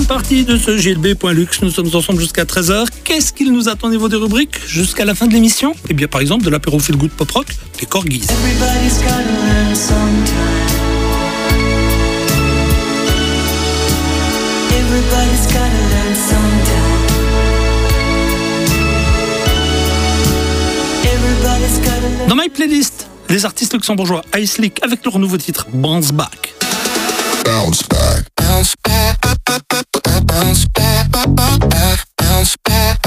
partie de ce GLB.Luxe. Nous sommes ensemble jusqu'à 13h. Qu'est-ce qu'il nous attend au niveau des rubriques jusqu'à la fin de l'émission? Eh bien, par exemple, de l'apéro Feel Good Pop Rock, les Corgis. Everybody's gotta learn sometime. Everybody's gotta learn sometime. Everybody's gotta learn. Dans My Playlist, les artistes luxembourgeois Ice Leak avec leur nouveau titre Bounce Back. Bounce back, bounce back, bounce back, bounce back,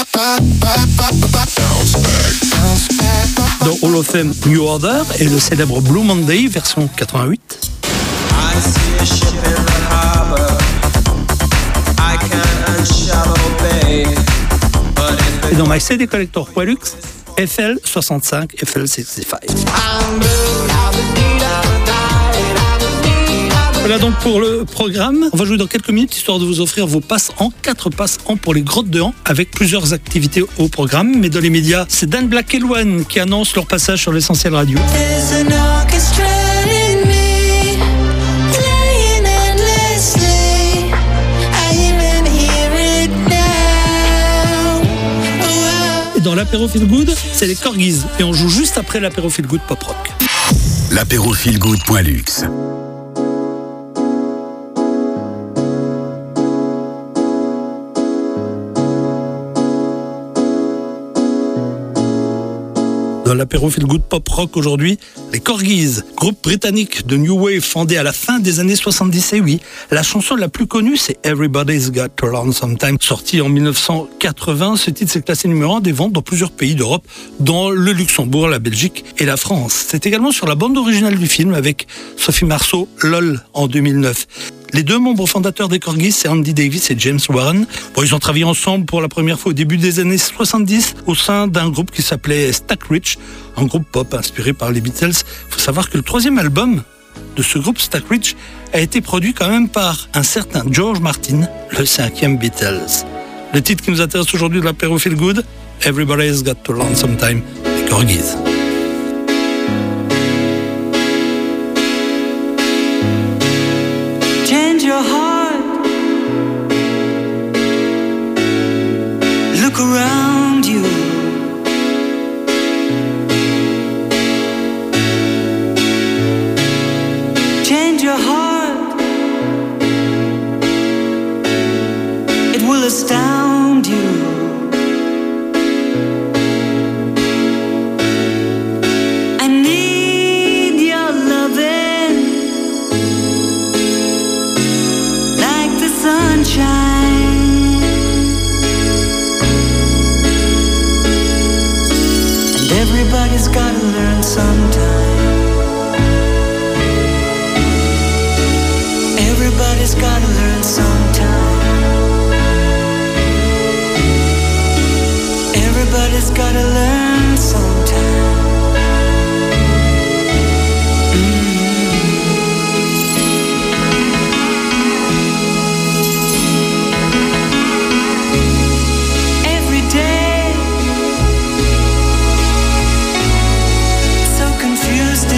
bounce back. Dans Hall of Fame New Order et le célèbre Blue Monday version 88. I see a ship in the harbor. I can't unshallow bay. But if Et dans My CD Collector Luxe, FL65, FL65. Voilà donc pour le programme. On va jouer dans quelques minutes histoire de vous offrir vos passes en 4 passes en pour les Grottes de Han avec plusieurs activités au programme. Mais dans les médias, c'est Dan Black et Luan qui annoncent leur passage sur l'Essentiel Radio. There's an orchestra in me, playing endlessly. I even hear it now. Oh, Et dans l'apéro Feel Good, c'est les Corgis. Et on joue juste après l'apéro Feel Good Pop Rock. L'apéro Feel Good.Luxe. Dans l'apéro Feel Good Pop Rock aujourd'hui, les Corgis, groupe britannique de New Wave fondé à la fin des années 70. Et oui, la chanson la plus connue, c'est Everybody's Got to Learn Sometime, sorti en 1980. Ce titre s'est classé numéro 1 des ventes dans plusieurs pays d'Europe, dont le Luxembourg, la Belgique et la France. C'est également sur la bande originale du film avec Sophie Marceau, LOL, en 2009. Les deux membres fondateurs des Corgis, c'est Andy Davis et James Warren. Bon, ils ont travaillé ensemble pour la première fois au début des années 70 au sein d'un groupe qui s'appelait Stack Ridge, un groupe pop inspiré par les Beatles. Il faut savoir que le 3e album de ce groupe Stack Ridge a été produit quand même par un certain George Martin, le 5e Beatles. Le titre qui nous intéresse aujourd'hui de l'apéro Feel Good, Everybody's Got to Learn Sometime, les Corgis. change your heart. Look around you. Change your heart. It will astound you. I need your loving like the sunshine. And everybody's gotta learn sometime. Everybody's gotta learn sometime. Everybody's gotta learn sometime. Every day, so confused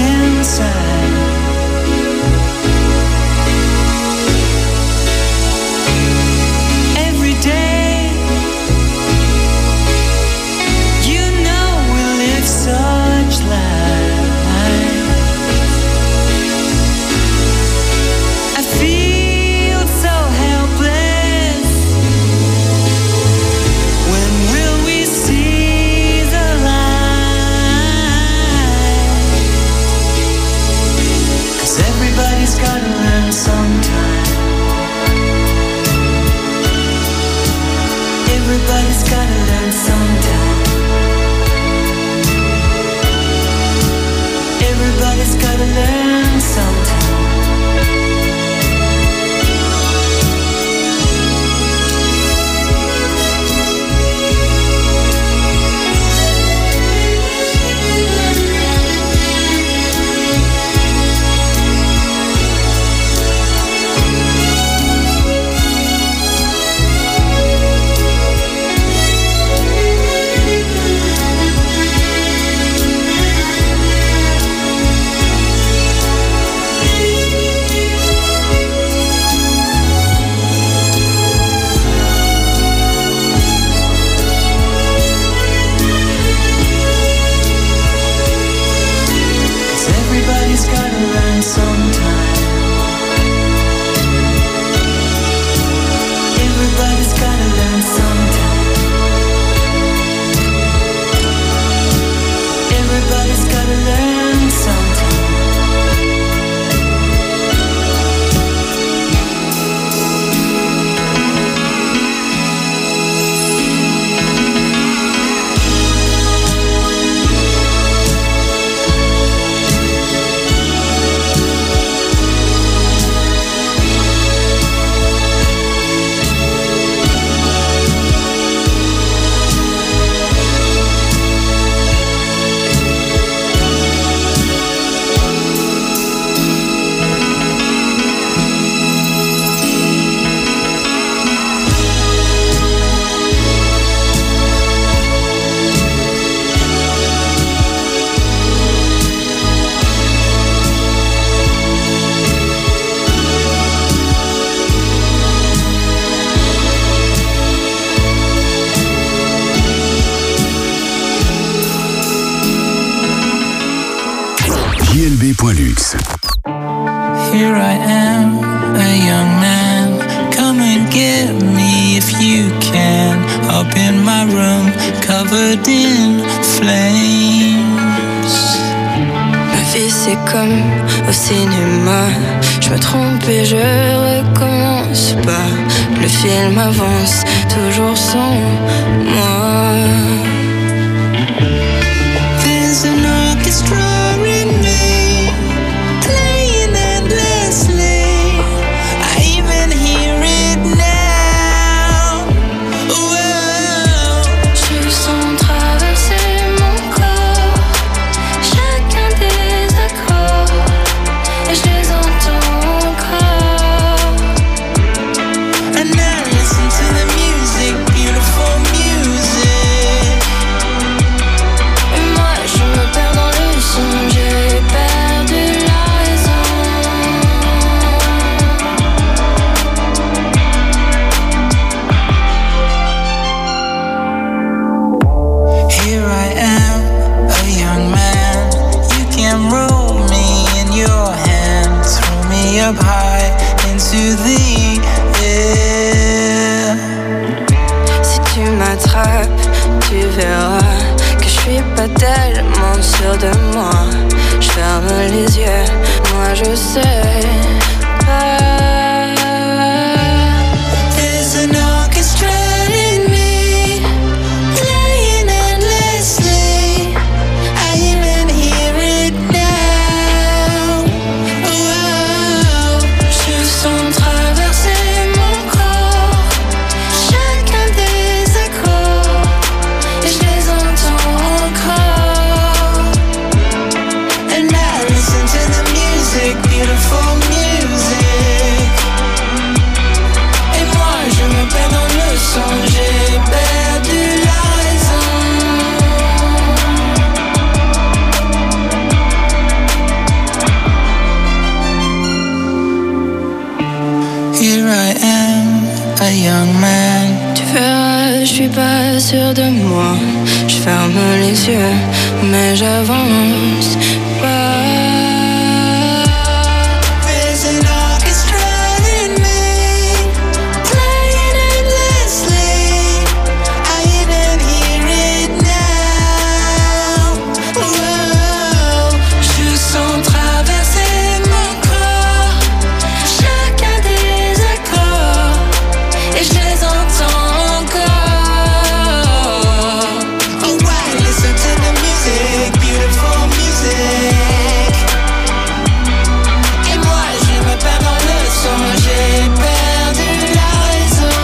feelgood.luxe. Here I am, a young man. Come and get me if you can. Up in my room, covered in flames. Ma vie c'est comme au cinéma. Je me trompe et je recommence pas. Le film avance toujours sans moi. There's an orchestra in me, playing endlessly. I even hear it now. Whoa. Je sens traverser mon corps, chacun des accords, et je les entends encore. And now listen to the music, beautiful music. Et moi je me perds dans le son, j'ai perdu la raison. Here I am, a young man. You can roll me in your hand, throw me up high into the air. Si tu m'attrapes, tu verras que je suis pas tellement sûre de moi. Je ferme les yeux, moi je sais pas. There's an orchestra in me, playing endlessly. I even hear it now. Whoa. Je sens traverser mon corps, chacun des accords, et je les entends encore. And now listen to the music, beautiful music. Et moi je me perds dans le son, j'ai perdu la raison. Here I am, a young man. Tu verras, je suis pas sûre de moi. Je ferme les yeux, mais j'avance pas. There's an orchestra in me, playing endlessly. I even hear it now. Whoa. Je sens traverser mon corps, Chacun des accords, et je les entends encore. oh wow, listen to the music, beautiful music. Et moi je me perds dans le son, j'ai perdu la raison.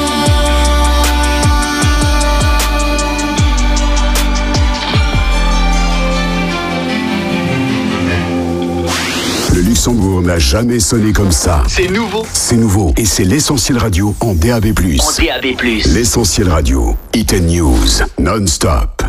Le Luxembourg n'a jamais sonné comme ça. C'est nouveau. C'est nouveau et c'est l'Essentiel Radio en DAB+. En DAB+. L'Essentiel Radio, Hit and News, non-stop.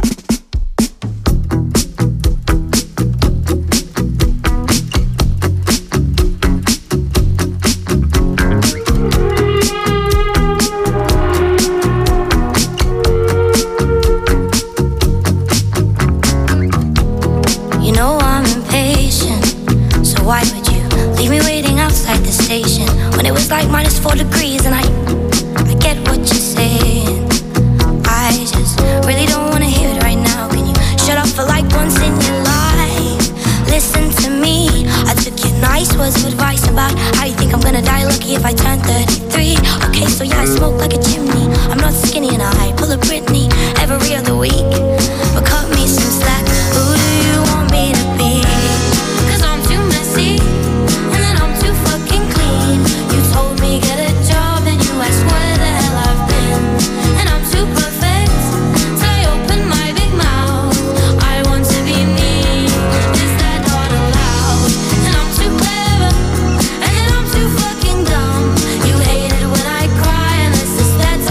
You know I'm impatient, so why would you leave me waiting outside the station when it was like -4 degrees? And I get what you're saying. I just really don't wanna hear it right now. Can you shut up for like once in your life? Listen to me, I took your nice words of advice about how you think I'm gonna die lucky if I turn 33. Okay, so yeah, I smoke like a chimney. I'm not skinny and I pull a Britney every other week. But cut me some slack, who do you want me to be? 'Cause I'm too messy, and then I'm too fucking clean. You told me get a job, then you asked where the hell I've been. And I'm too perfect, so I open my big mouth. I want to be me, is that not allowed? And I'm too clever, and then I'm too fucking dumb. You hate it when I cry, and this is that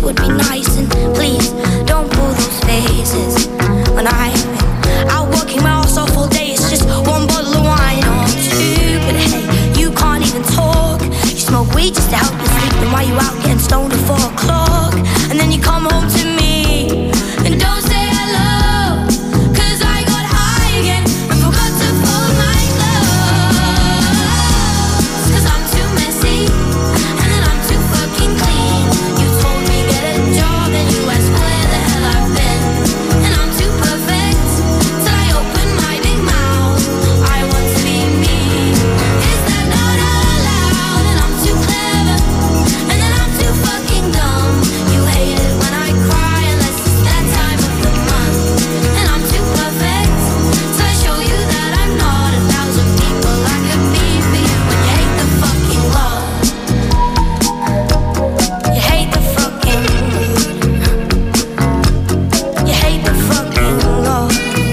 would be nice. And please, don't pull those faces. When I've been out working my ass off all day, it's just one bottle of wine or two. But hey, you can't even talk. You smoke weed just to help you sleep. Then why you out getting stoned at 4 o'clock? And then you come home to me and don't say hello, 'cause I got high again and forgot to fold my clothes. 'Cause I'm too messy and then I'm too fucking clean. You told me get a job and you asked where the hell I've been. And I'm too perfect till I open my big mouth. I want to be me. Is that not allowed? And I'm too clever and then I'm too fucking dumb. You hate it when I cry unless it's that time of the month. And I'm too perfect till I show you that I'm not 1,000 people I could be for you. And you hate the fucking love. You hate the fucking You hate the fucking love.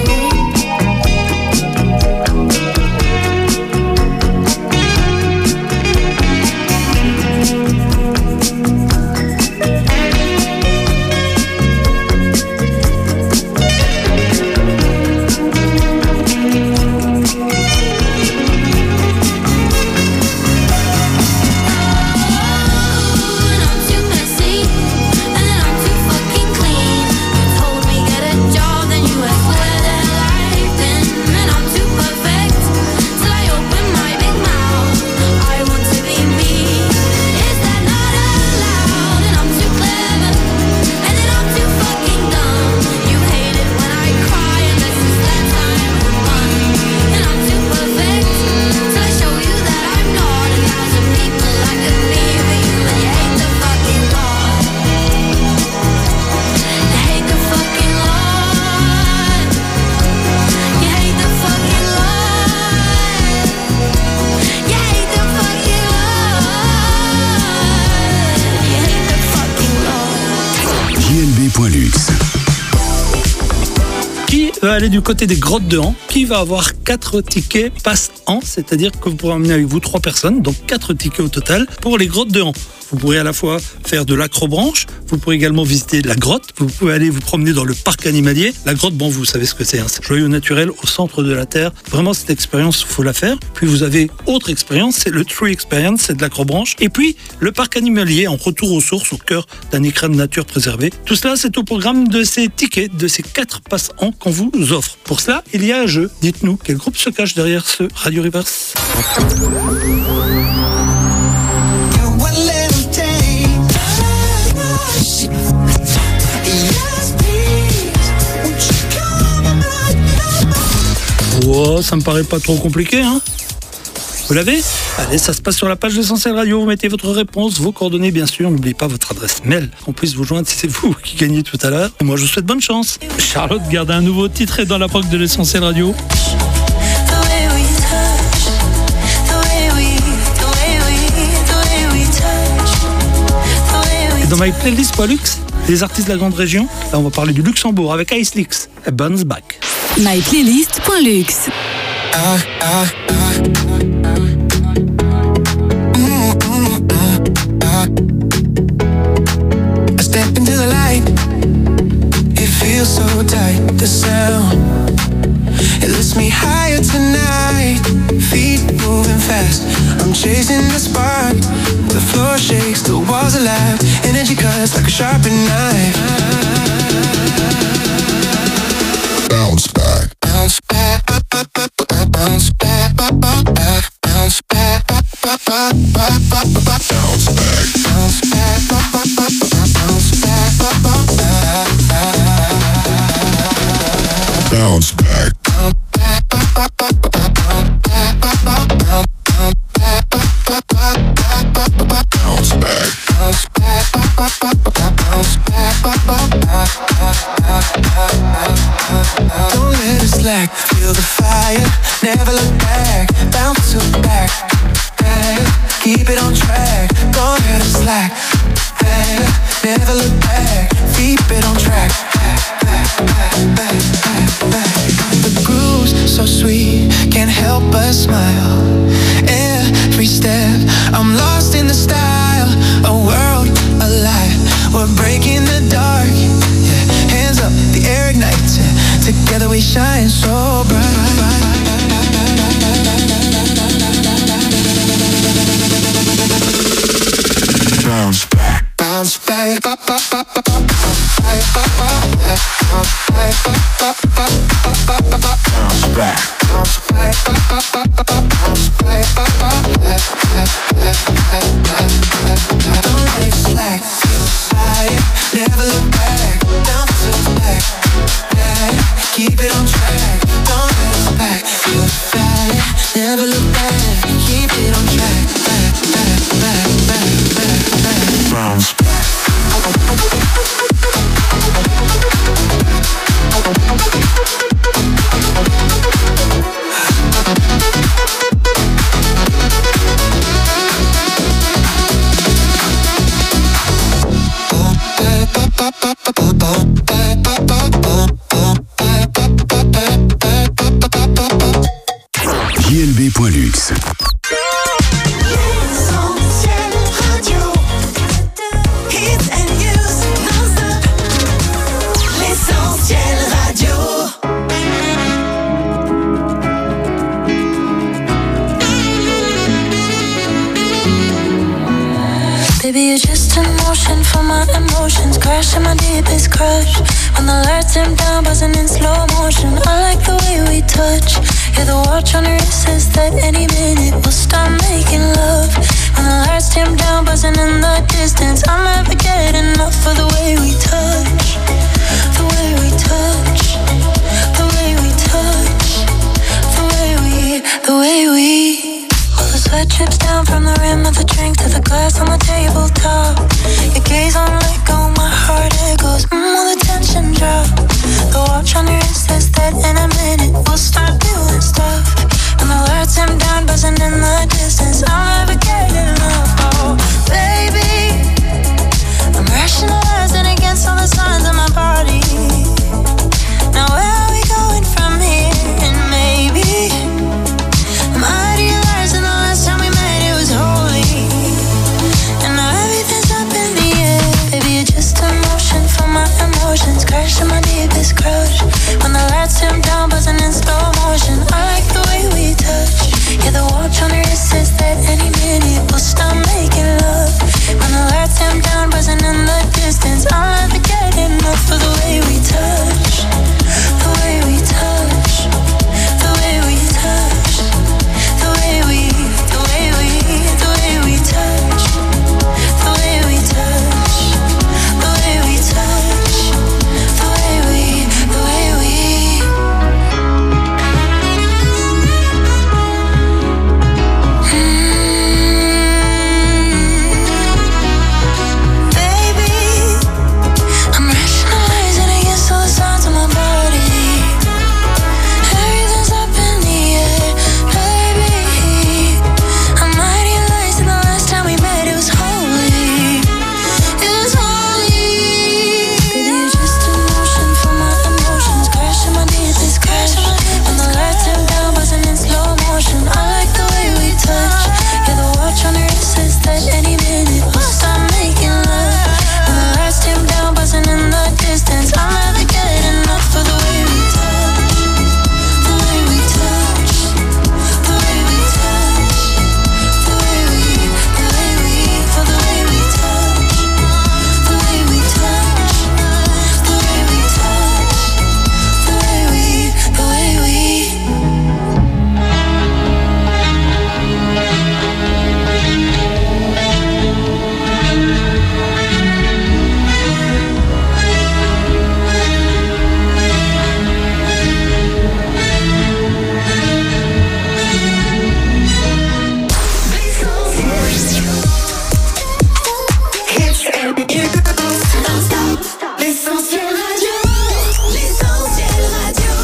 And I'm too messy and then I'm too fucking clean. You told me get a job, then you asked where the hell I've been. And I'm too perfect till I open my big mouth. I want to be me. Is that not allowed? And I'm too clever and then I'm too fucking dumb. You hate it when I cry unless it's that time of the month. And I'm too perfect till I show you that I'm not 1,000 people I could be for you. And you hate the fucking law. You hate the fucking law. You hate the fucking law. You hate the fucking law. You hate the fucking law. JLB.luxe. Qui va aller du côté des grottes de Han? Qui va avoir 4 tickets passe-an, c'est-à-dire que vous pourrez emmener avec vous 3 personnes, donc 4 tickets au total pour les grottes de Han. Vous pourrez à la fois faire de l'acrobranche, vous pourrez également visiter la grotte, vous pouvez aller vous promener dans le parc animalier. La grotte, bon, vous savez ce que c'est, hein, c'est joyau naturel au centre de la Terre. Vraiment, cette expérience, il faut la faire. Puis vous avez autre expérience, c'est le Tree Experience, c'est de l'acrobranche. Et puis, le parc animalier en retour aux sources, au cœur d'un écrin de nature préservé. Tout cela, c'est au programme de ces tickets, de ces 4 passe-an qu'on vous offre. Pour cela, il y a un jeu. Dites-nous, quel groupe se cache derrière ce Radio Reverse? Oh, ça me paraît pas trop compliqué, hein? Vous l'avez? Allez, ça se passe sur la page d'Essentiel Radio. Vous mettez votre réponse, vos coordonnées, bien sûr. N'oubliez pas votre adresse mail. Qu'on puisse vous joindre si c'est vous qui gagnez tout à l'heure. Et moi, je vous souhaite bonne chance. Charlotte garde un nouveau titre et dans la prog de l'Essentiel Radio. Et dans My Playlist Poilux, les artistes de la grande région, là, on va parler du Luxembourg avec Ice Licks et Bounce Back. MyPlaylist.luxe. I step into the light. It feels so tight. The sound, it lifts me higher tonight. Feet moving fast. I'm chasing the spark. The floor shakes, the walls alive. Energy cuts like a sharpened knife. Bounce back. Bounce back. Bounce back. Bounce back. Bounce back. Bounce back. Bounce back. Don't let it slack. Feel the fire. Never look back. Bounce to back. Keep it on track. Don't let it slack. Never look back. Keep it on track. The groove's so sweet, can't help but smile. Every step, I'm lost in the style. A world alive, we're breaking Bounce back. Bounce back. Bounce back. Don't take slack. Never look back. Don't look back. Keep it on track. Don't look back. Look back. Never look back. Keep it on track. Back. Bounce back. JLB.luxe. Baby, you're just in motion for my emotions, crashing my deepest crush. When the lights dim down, buzzing in slow motion. I like the way we touch. Yeah, the watch on your wrist says that any minute we'll start making love. When the lights dim down, buzzing in the distance, I'll never get enough of the way we touch. The way we touch. The way we touch. The way we. The sweat drips down from the rim of the drink to the glass on the tabletop. Your gaze on let go, my heart echoes, will the tension drop? The watch on your wrist says that in a minute we'll start doing stuff. And the lights dim down, buzzing in the distance, I'll never get enough. Oh, baby, I'm rationalizing against all the signs of my body. Now where are we going from here? And maybe I'm idealizing the last time we met, it was holy. And now everything's up in the air. Baby, you're just emotion for my emotions, crashing my deepest crush. When the lights dim down, buzzing in slow motion, I like the way we touch. Yeah, the watch on your wrist says that any minute we'll start making love. When the lights dim down, buzzing in the distance, I'll never get enough of the way we touch. The way we touch. The way we touch. The way we touch. The way we touch. The way we touch. The way we. Baby, I'm rationalizing against all the signs of my body. Everything's up in the air, baby. I'm idealizing the last time we met, it was holy. It was holy. Baby, you're just emotion for my emotions, crashing my deepest crush. When the lights dim down, buzzing in slow motion, I like the way we touch. Yeah, the watch on your wrist says that any minute we'll start making love. When the lights dim down, buzzing in the distance, I'll never get enough of the way we touch. The way we touch. The way we touch. The way we. For the way we touch. The way we touch. The way we touch. The way we. L'essentiel radio. L'essentiel radio.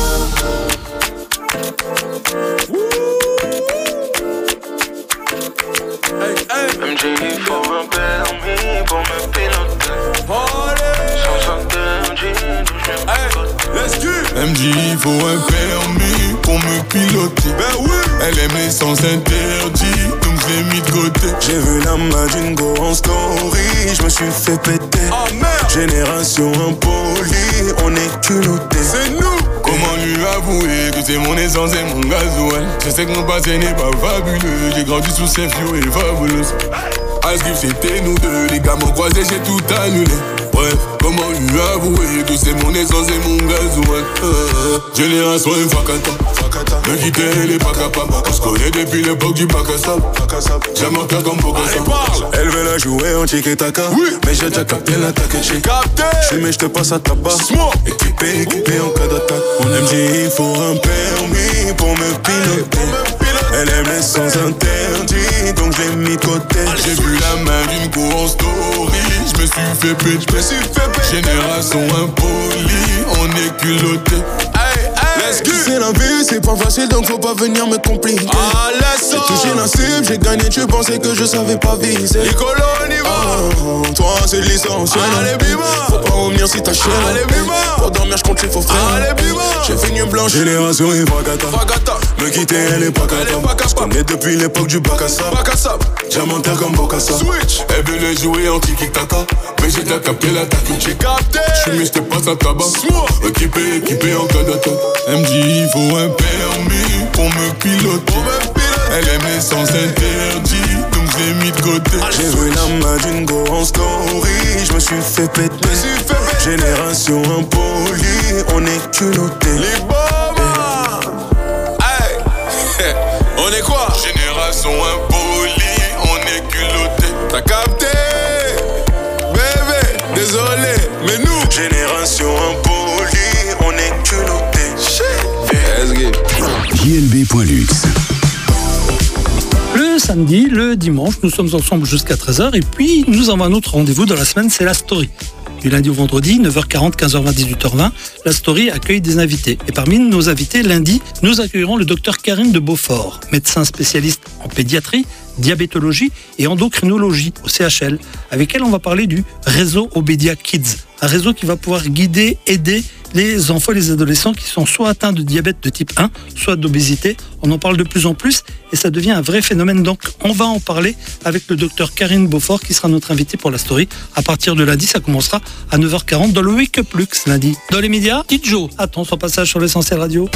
MJ faut un permis pour me piloter. Sans MJ, d'où je viens. MJ faut un permis pour me piloter. Ben oui. Elle aime les sens interdits, donc je l'ai mis de côté. J'ai vu la main d'une go en story, je me suis fait péter. Oh merde. Génération impolie, on est culottés. C'est nous. Comment lui avouer que c'est mon essence et mon gasoil? Je sais que mon passé n'est pas fabuleux, j'ai grandi sous ces fio et fabuleuse. Asgif c'était nous deux, les gars m'ont croisé, j'ai tout annulé. Bref, comment lui avouer que c'est mon essence et mon gasoil. Génération Fakata, me quitter elle est pas capable. On se connaît depuis l'époque du bac à sable. J'aime en faire comme Bokassa. Elle veut la jouer en tiki-taka, oui. Mais j'ai déjà capté l'attaque. J'ai capté. J'fume et j'te passe à tabac. Équipé en cas d'attaque. On MJ il faut un permis pour me piloter. Elle aime les sens interdits, donc je l'ai mis de côté. J'ai vu la main d'une go en story, je me suis fait péter. Génération impolie, on est culotté. C'est la vie, c'est pas facile, donc faut pas venir me compliquer. J'ai touché la cible, j'ai gagné, tu pensais que je savais pas viser. Nicolo, on y va. Toi c'est l'essentiel. Faut pas revenir si t'as cher. Pour dormir, j'compte il faut frère. J'ai fini blanche. Génération et Fakata. Me quitter, elle est pas capable. J'connais depuis l'époque du bac à sable. Diamantaire comme Bokassa. Elle veut les jouer en tiki-taka, mais j'ai déjà capté l'attaque. J'ai capté. J'fume et j'te passe à tabac. Équipé en cas d'attaque. MJ, il faut un permis pour me piloter. Elle aime les sens interdits, donc j'ai mis de côté. J'ai vu la main d'une go en story, je me suis fait péter. Génération impolie, on est culotté. Les bombes, hey. On est quoi? Génération impolie, on est culotté. T'as capté? Bébé, désolé, mais nous génération impolie, on est culotté. JLB.luxe. Le samedi, le dimanche, nous sommes ensemble jusqu'à 13h et puis nous avons un autre rendez-vous dans la semaine, c'est la story. Du lundi au vendredi, 9h40, 15h20, 18h20, la story accueille des invités. Et parmi nos invités, lundi, nous accueillerons le docteur Karine de Beaufort, médecin spécialiste en pédiatrie, diabétologie et endocrinologie au CHL, avec elle on va parler du réseau Obédia Kids, un réseau qui va pouvoir guider, aider les enfants et les adolescents qui sont soit atteints de diabète de type 1, soit d'obésité. On en parle de plus en plus et ça devient un vrai phénomène. Donc on va en parler avec le docteur Karine Beaufort qui sera notre invité pour la story. À partir de lundi, ça commencera à 9h40 dans le Wake Up Luxe lundi. Dans les médias, Tidjo attend son passage sur l'Essentiel Radio.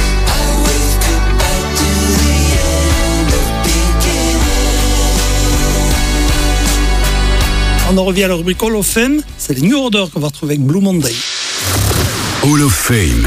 On en revient à la rubrique Hall of Fame. C'est les New Order qu'on va retrouver avec Blue Monday. Hall of Fame.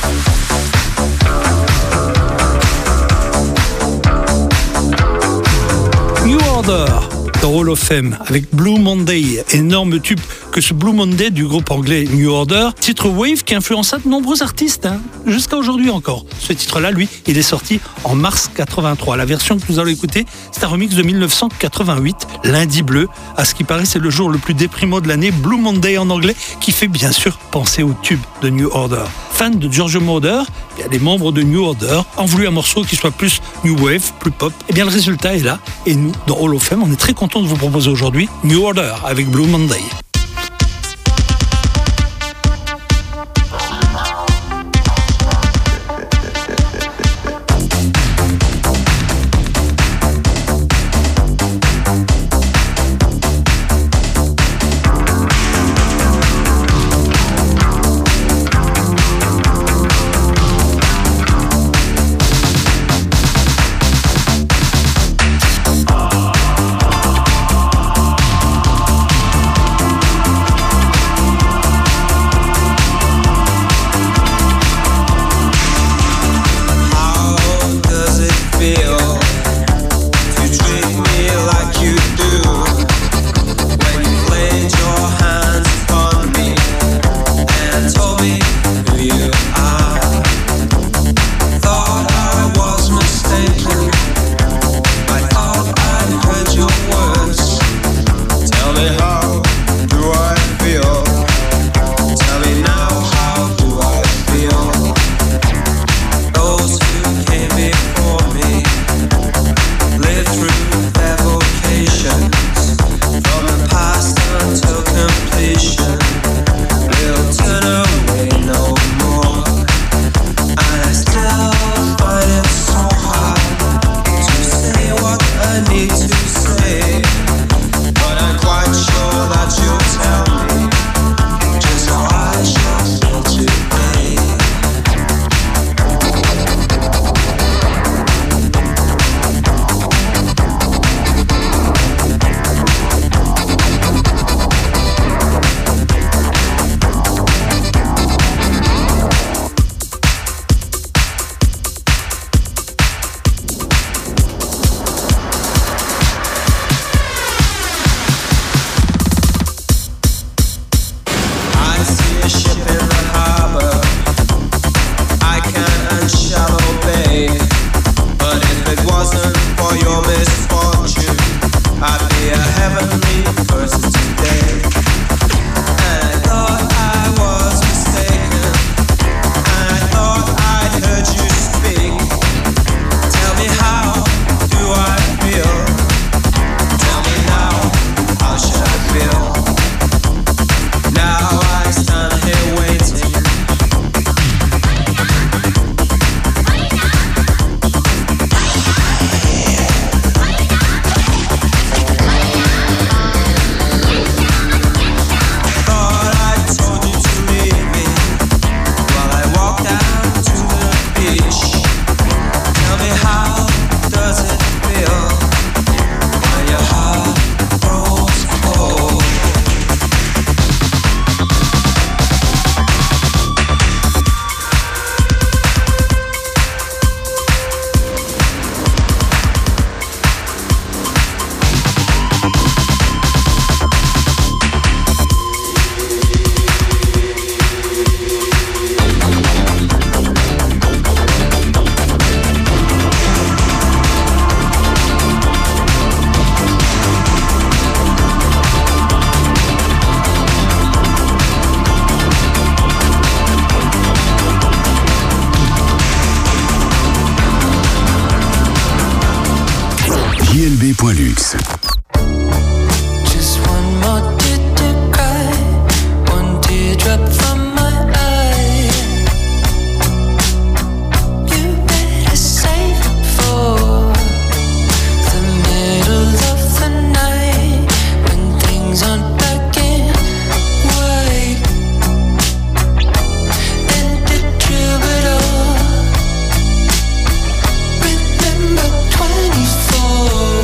New Order dans Hall of Fame avec Blue Monday, énorme tube que ce Blue Monday du groupe anglais New Order, titre Wave qui influença de nombreux artistes, jusqu'à aujourd'hui encore. Ce titre-là, lui, il est sorti en mars 83. La version que nous allons écouter, c'est un remix de 1988, Lundi Bleu. À ce qui paraît, c'est le jour le plus déprimant de l'année, Blue Monday en anglais, qui fait bien sûr penser au tube de New Order. Fan de Giorgio Moroder, les membres de New Order ont voulu un morceau qui soit plus New Wave, plus pop. Et bien le résultat est là. Et nous, dans Hall of Fame, on est très contents de vous proposer aujourd'hui New Order avec Blue Monday. DLB.luxe. Just one more tear to cry, one teardrop from my eye. You better save it for the middle of the night, when things aren't black and white. And the troubadour, remember 24.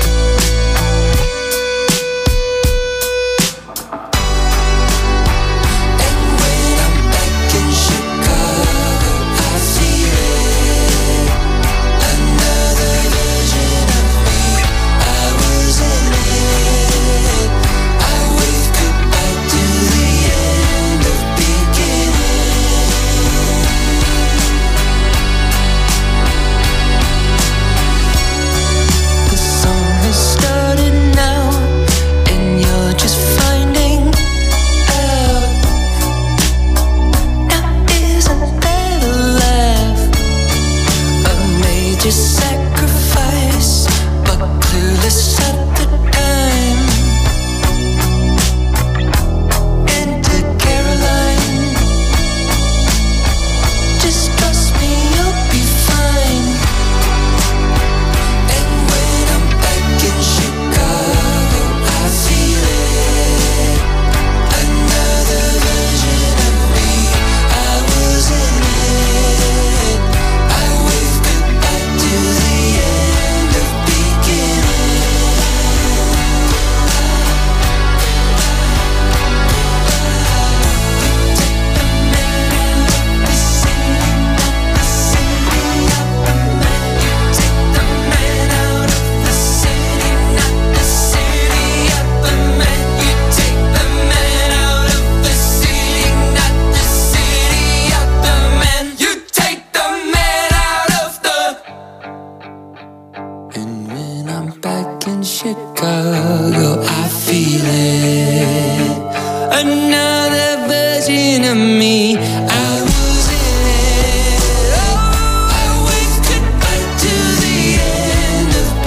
Chicago, I feel it. Another version of me. I was in it. Oh, I waved goodbye to the end of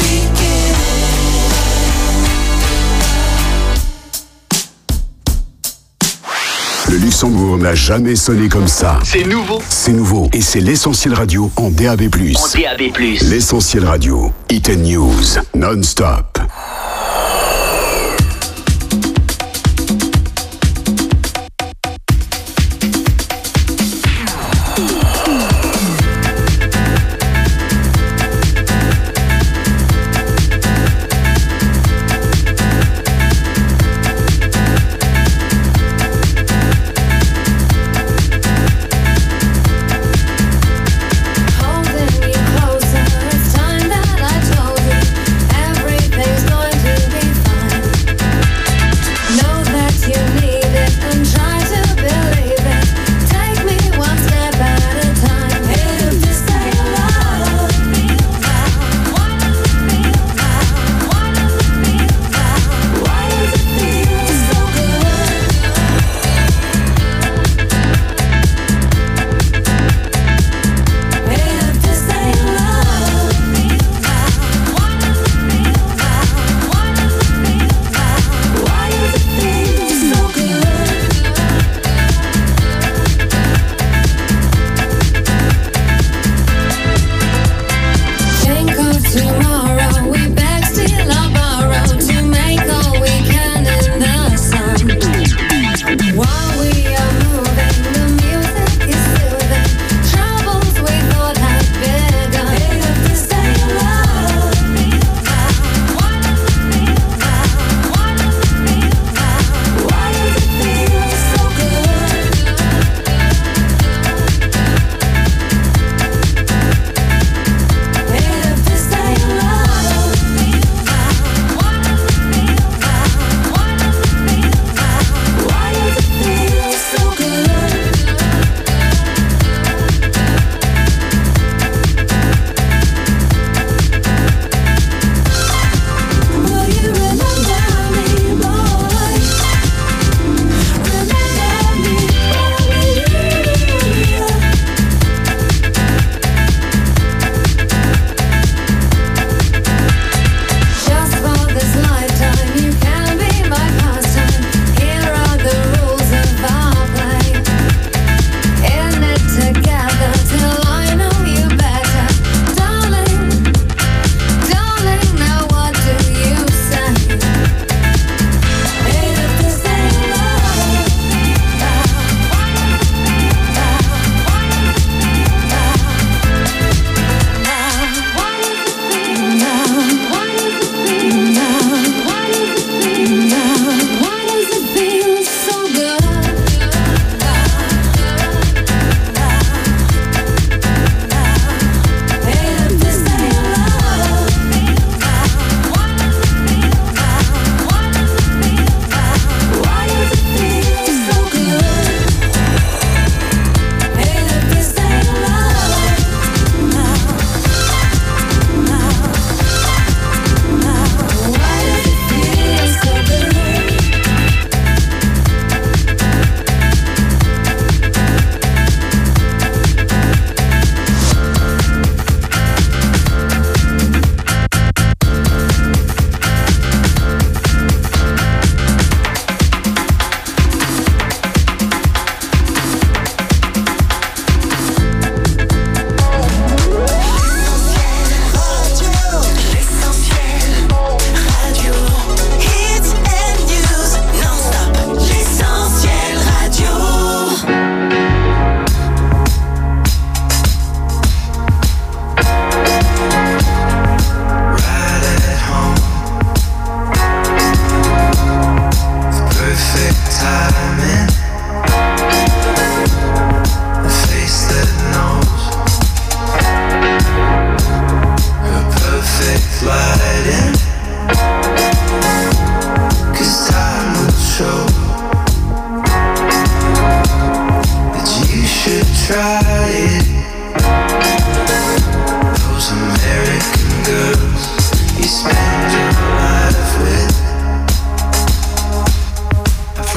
beginning. Le Luxembourg n'a jamais sonné comme ça. C'est nouveau. C'est nouveau. Et c'est l'Essentiel Radio en DAB+. En DAB+. L'Essentiel Radio. Hit and News. Non-stop. Holding you closer, it's time that I told you everything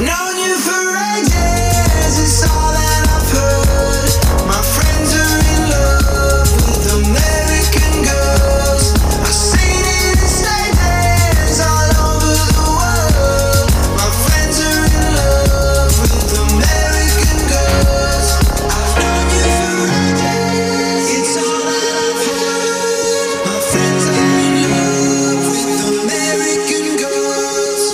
known you for ages, it's all that I've heard. My friends are in love with American girls. I've seen it in stages all over the world. My friends are in love with American girls. I've known you for ages, it's all that I've heard. My friends are in love with American girls.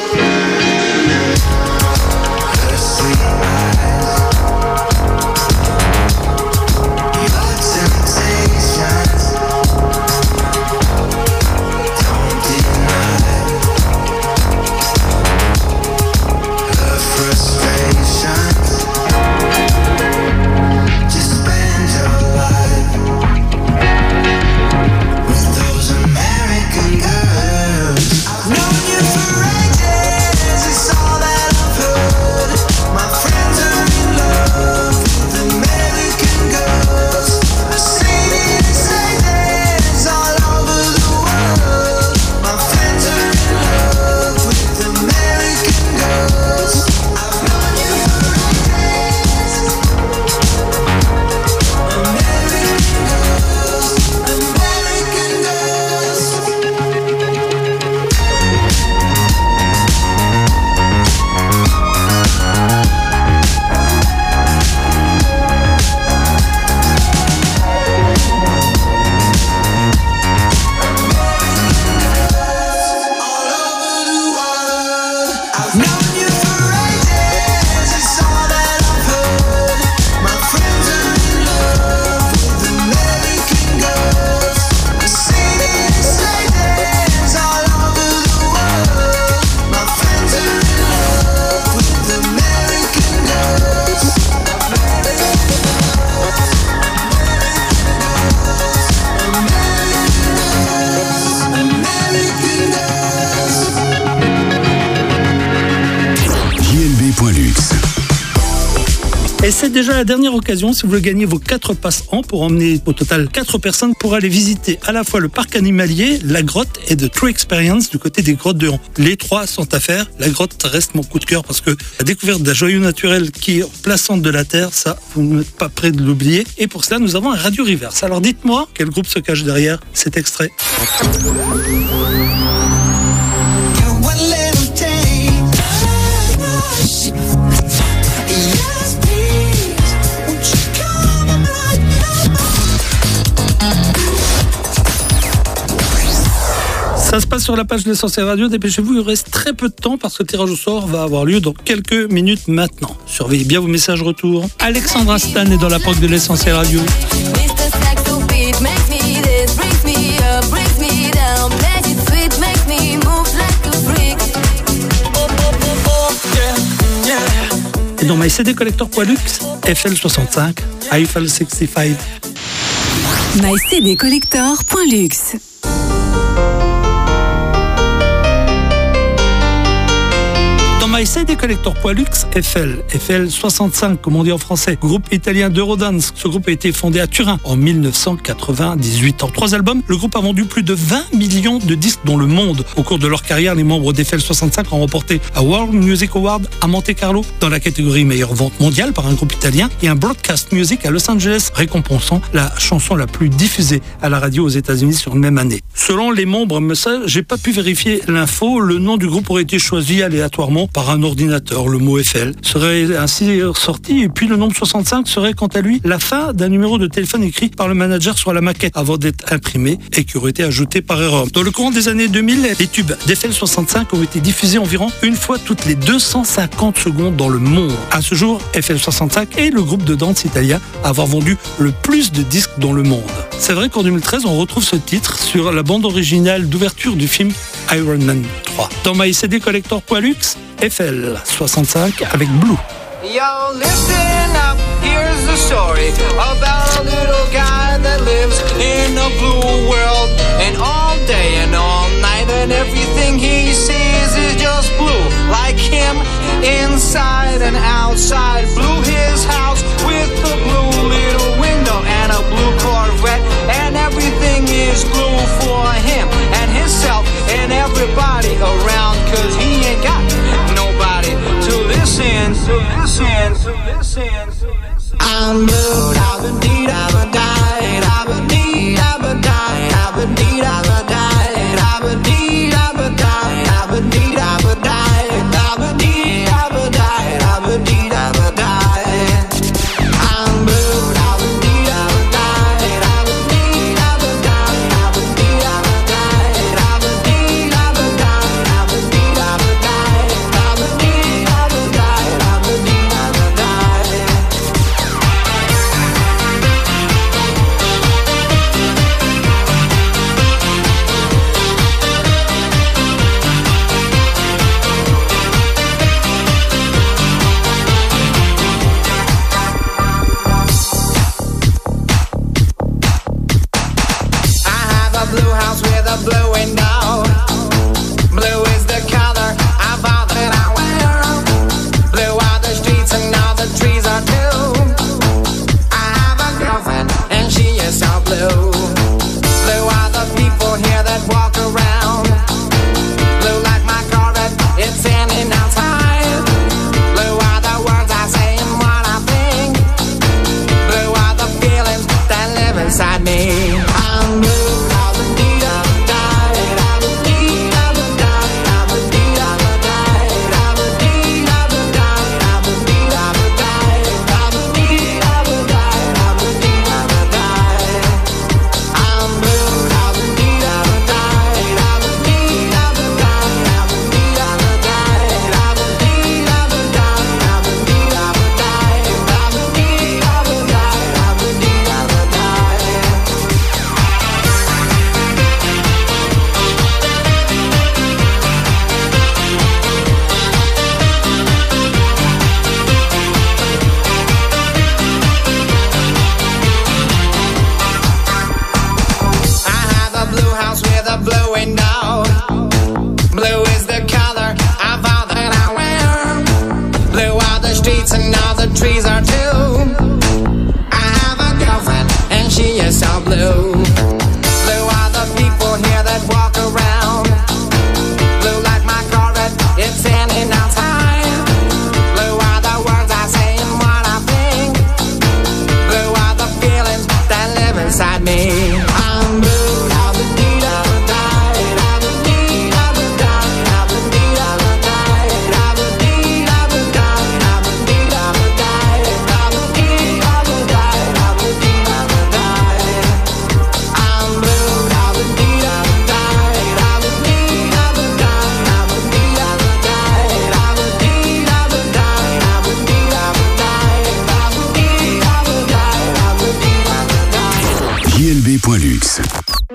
Her sweet eyes, your temptations, don't deny her frustrations. Just spend your life with those American girls. I've known you for ages, it's all that I've heard. My friends are in love with American girls. I've seen it in stages all over the world. My friends are in love with American girls. I've known you for ages. American girls, American girls. All over the world. I've known you for ages, it's all that I've heard. My friends are in love with American girls. I've seen it in stages all over the world. My friends are in love with American girls. American girls, American girls. JNB.luxe. Et c'est déjà la dernière occasion si vous voulez gagner vos 4 passes en pour emmener au total 4 personnes pour aller visiter à la fois le parc animalier, la grotte et The True Experience du côté des grottes de Han. Les 3 sont à faire. La grotte reste mon coup de cœur parce que la découverte d'un joyau naturel qui est en plein centre de la Terre, ça, vous n'êtes pas prêt de l'oublier. Et pour cela, nous avons un Radio Reverse. Alors dites-moi, quel groupe se cache derrière cet extrait? One little day. Yes, please. Won't you come right now? Ça se passe sur la page de l'Essentiel Radio. Dépêchez-vous, il reste très peu de temps parce que le tirage au sort va avoir lieu dans quelques minutes maintenant. Surveillez bien vos messages retour. Alexandra Stan est dans la POC de l'Essentiel Radio. Mr. Saxo beat makes me this, brings me up, brings me down, plays it sweet, makes me move like a freak. Et dans My CD Collector Poilux, FL65, Eiffel 65. mycdcollector.luxe. Dans My CD Collector Poilux, FL65, comme on dit en français, groupe italien d'Eurodance. Ce groupe a été fondé à Turin en 1998. En 3 albums, le groupe a vendu plus de 20 millions de disques dans le monde. Au cours de leur carrière, les membres d'FL65 ont remporté un World Music Award à Monte Carlo dans la catégorie meilleure vente mondiale par un groupe italien et un Broadcast Music à Los Angeles, récompensant la chanson la plus diffusée à la radio aux États-Unis sur une même année. Selon les membres, mais ça, j'ai pas pu vérifier l'info, le nom du groupe aurait été choisi aléatoirement par un ordinateur. Le mot FL serait ainsi sorti et puis le nombre 65 serait quant à lui la fin d'un numéro de téléphone écrit par le manager sur la maquette avant d'être imprimé et qui aurait été ajouté par erreur. Dans le courant des années 2000, les tubes d'FL65 ont été diffusés environ une fois toutes les 250 secondes dans le monde. À ce jour, FL65 est le groupe de danse italien à avoir vendu le plus de disques dans le monde. C'est vrai qu'en 2013, on retrouve ce titre sur la bande originale d'ouverture du film Iron Man 3. Dans My CD Collector Poilux, FL65 avec Blue. Yo, listen up, here's the story about a little guy that lives in a blue world. And all day and all night and everything he sees is just blue. Like him, inside and outside. Blue his house with a blue little window and a blue Corvette. And everything is blue for him and himself and everybody around. Cause he ain't got nobody to live I'm blue, I've been deed, I've been died, I've been deed, I've been died, I've been deed, I've been died, I've been deed, I've been died, I've been deed, I've been died, I've been deed, I've been died, I've been deed, I've been died. I'm blue, I've been deed, I've been died, I've been deed, I've been died, I've been deed, I've been died, I've been deed, I've been died, I've been deed, I've been died, I've been deed, I've been died, I've been deed, I've been died. Blue house with a blue window. Blue is the color of all that I wear. Blue are the streets and all the trees are blue. I have a girlfriend and she is so blue. Blue are the people here that walk around. Blue like my Corvette, it's in and outside. Blue are the words I say and what I think. Blue are the feelings that live inside me. I'm blue. Trees are too. I have a girlfriend and she is so blue. Blue are the people here that walk around. Blue like my Corvette, it's in and outside. Blue are the words I say and what I think. Blue are the feelings that live inside me. I'm blue, I've been deed, I've been died, I've been deed, I've been died, I've been deed, I've been died, I've been deed, I've been died, I've been deed, I've been died. JLB.luxe.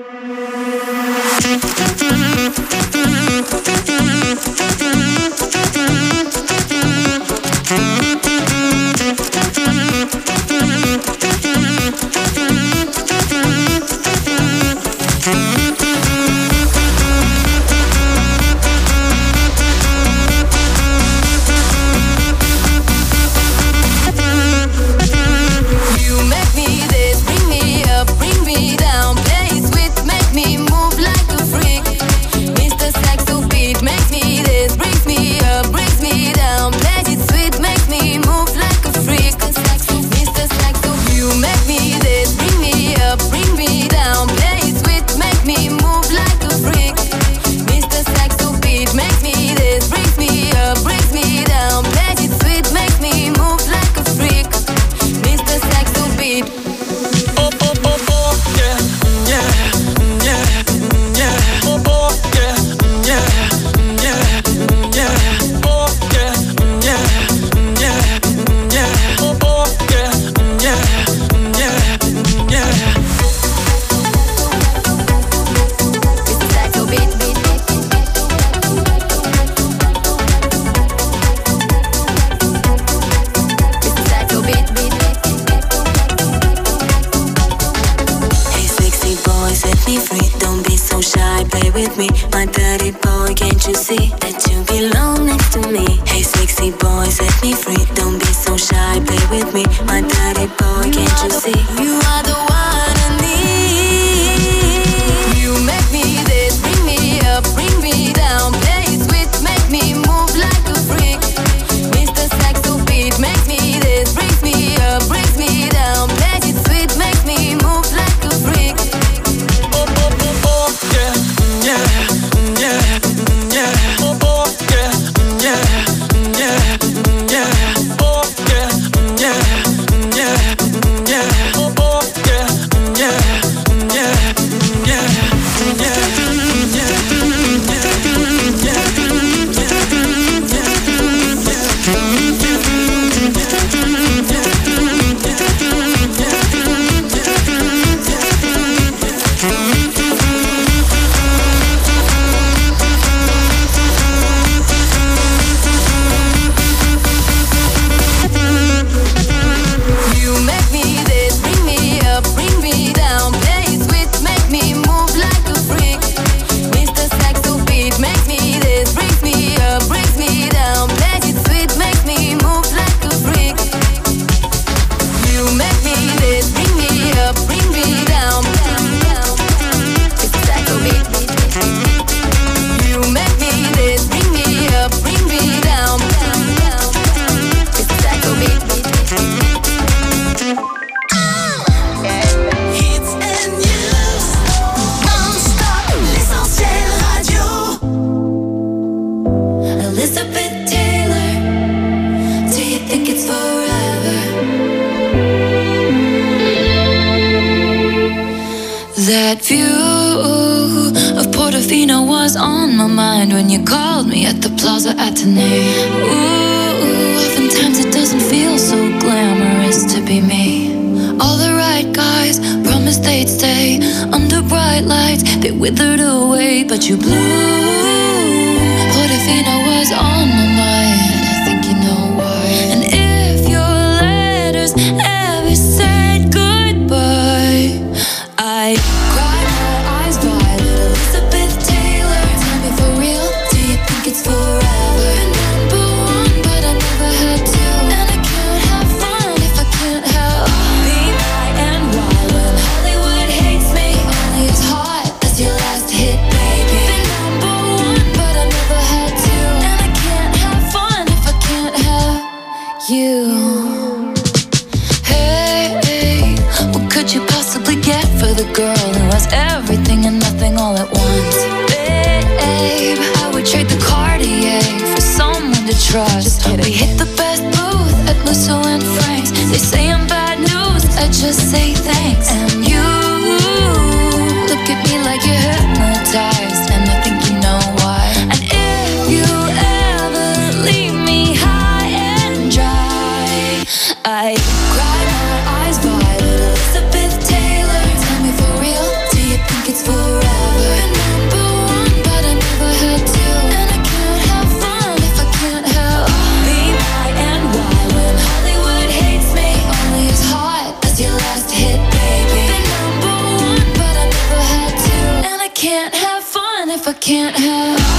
with me, my dirty boy, can't you see that you belong next to me? Hey sexy boy, set me free, don't be so shy, play with me, my dirty boy, can't you see? You are the one I need. You make me this, bring me up, bring me down, play sweet, make me move like a freak. Mr. Saxo beat makes me this, brings me up, brings me That view of Portofino was on my mind when you called me at the Plaza Athénée. Ooh, oftentimes it doesn't feel so glamorous to be me. All the right guys promised they'd stay under bright lights. They withered away, but you blew. Portofino was on my mind. I think you know why. And if your letters ever said goodbye, I cried my eyes violet. Elizabeth Taylor, tell me for real, do you think it's forever? Number one, but I never had to. And I can't have fun if I can't have B-I-N-Y. When Hollywood hates me, only as hot as your last hit, baby. Been number one, but I never had to. And I can't have fun if I can't have you. Could you possibly get for the girl who has everything and nothing all at once? Babe, I would trade the Cartier for someone to trust. We hit the best booth at Musso and Frank's. They say I'm bad news, I just say thanks. And you look at me like you're hypnotized, and I think you know why. And if you ever leave me high and dry, I cry my eyes violet. Elizabeth Taylor, tell me for real, do you think it's forever? Number one, but I never had to. And I can't have fun if I can't have B-I-N-Y. When Hollywood hates me, only as hot as your last hit, baby. Been number one, but I never had to. And I can't have fun if I can't have you.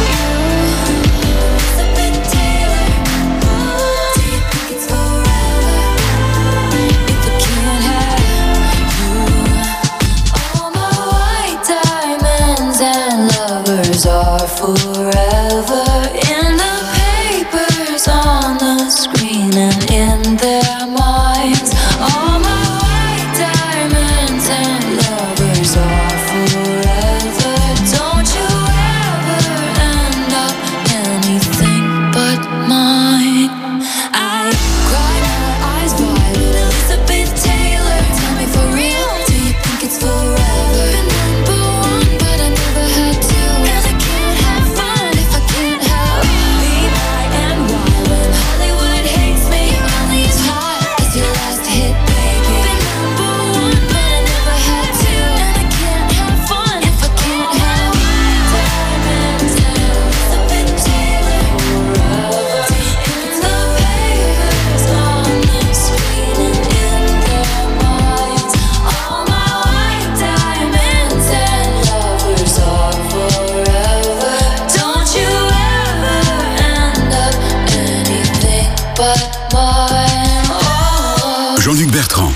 Elizabeth Taylor, do you think it's forever? If I can't have all my white diamonds and lovers are forever in the papers, on the screen, and in their minds. All my white diamonds and lovers are forever. Don't you ever end up anything but mine. I cry my eyes violet. Elizabeth Taylor, tell me for real, do you think it's forever? Been number one, but I never had to. And I can't have fun if I can't have B-I-N-Y. When Hollywood hates me, only as hot as your last hit, baby. Been number one, but I never had to. And I can't have fun if I can't have diamonds and Elizabeth Taylor forever. In the papers, on the screen, and in their minds. All my white diamonds and lovers are forever. Don't you ever end up anything but mine. Oh. Jean-Luc Bertrand.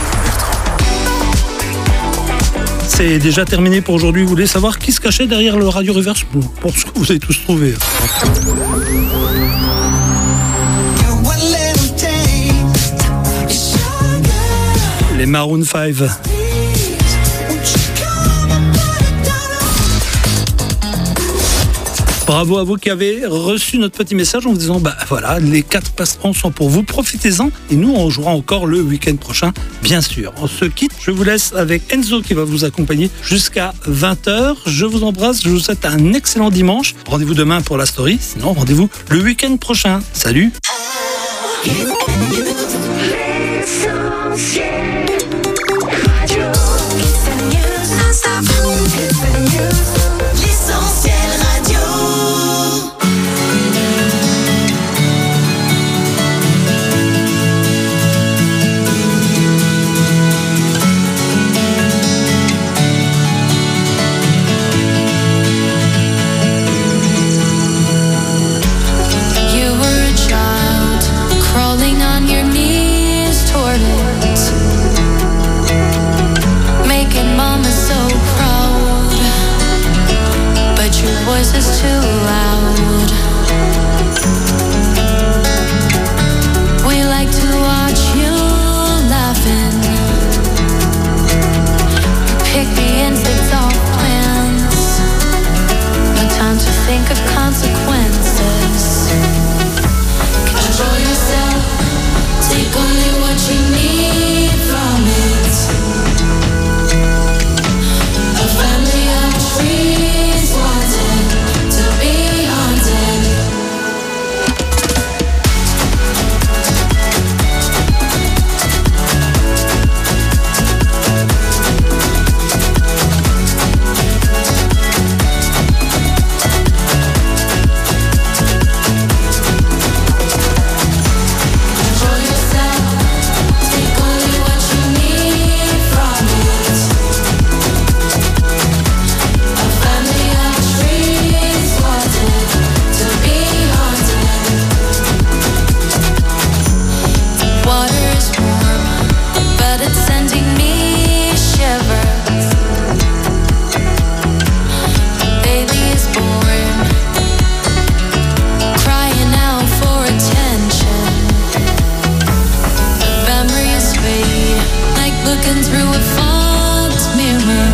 C'est déjà terminé pour aujourd'hui. Vous voulez savoir qui se cachait derrière le Radio Reverse pour ce que vous avez tous trouvé? Les Maroon 5. Bravo à vous qui avez reçu notre petit message en vous disant voilà, les 4 passeports sont pour vous, profitez-en. Et nous, on jouera encore le week-end prochain, bien sûr. On se quitte, je vous laisse avec Enzo qui va vous accompagner jusqu'à 20h. Je vous embrasse, je vous souhaite un excellent dimanche. Rendez-vous demain pour la story, sinon rendez-vous le week-end prochain. Salut. Voice is too loud. We like to watch you laughing. Pick the insects off plants. No time to think of consequences. Control yourself. Take only what you need from it. A family of trees wanted to be haunted. Control yourself. Take only what you need from it. A family of trees wanted to be haunted. Water is warm, but it's sending me shivers. Baby is born, crying out for attention. Memories fade, like looking through a fogged mirror.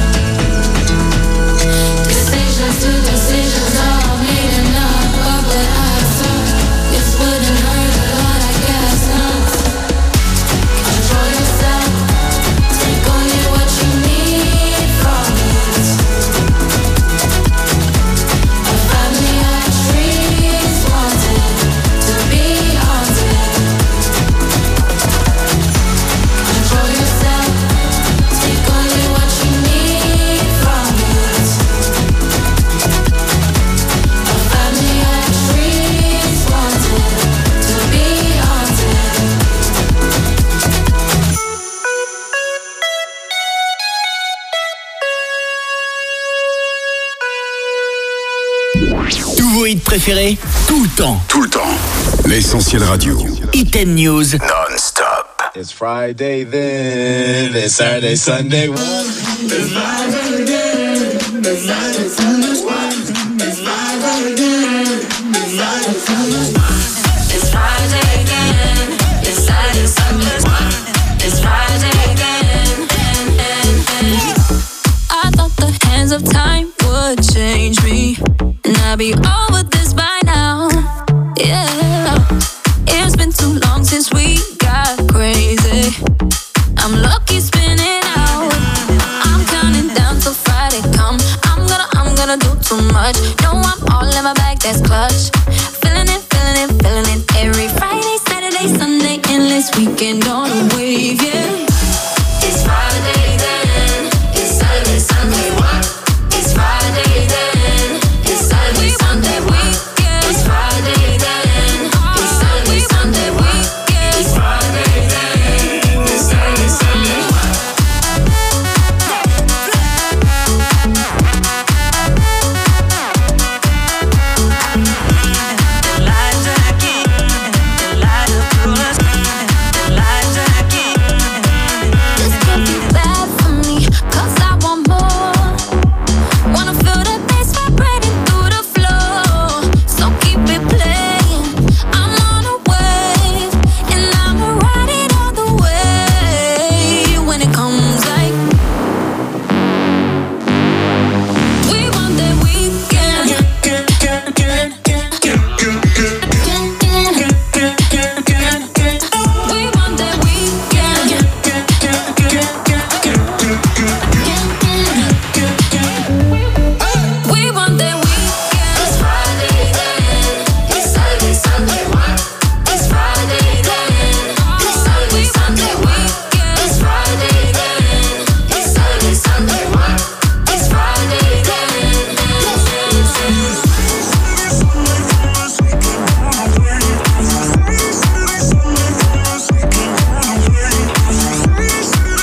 Decisions all made enough of what I thought. This wouldn't hurt a lot, I guess not. Control yourself. Take only what you need from it. A family of trees wanted to be haunted. Control yourself. Take only what you need from it. A family of trees wanted to be haunted. Tous vos hits préférés, tout le temps. Tout le temps. L'Essentiel Radio. Hit and News. Non-stop. It's Friday then, it's Saturday, Sunday. It's Friday again, it's Saturday, Sunday. It's Friday again, it's Saturday, Sunday. It's Friday again. It's Saturday, Sunday. It's Friday again. I thought the hands of time would change me, and I'd be over this by now. Yeah, it's been too long since we got crazy. I'm lucky spinning out. I'm counting down till Friday come. I'm gonna do too much. No, I'm all in my bag, that's clutch. Feeling it, feeling it, feeling it. Every Friday, Saturday, Sunday, endless weekend on a wave, yeah.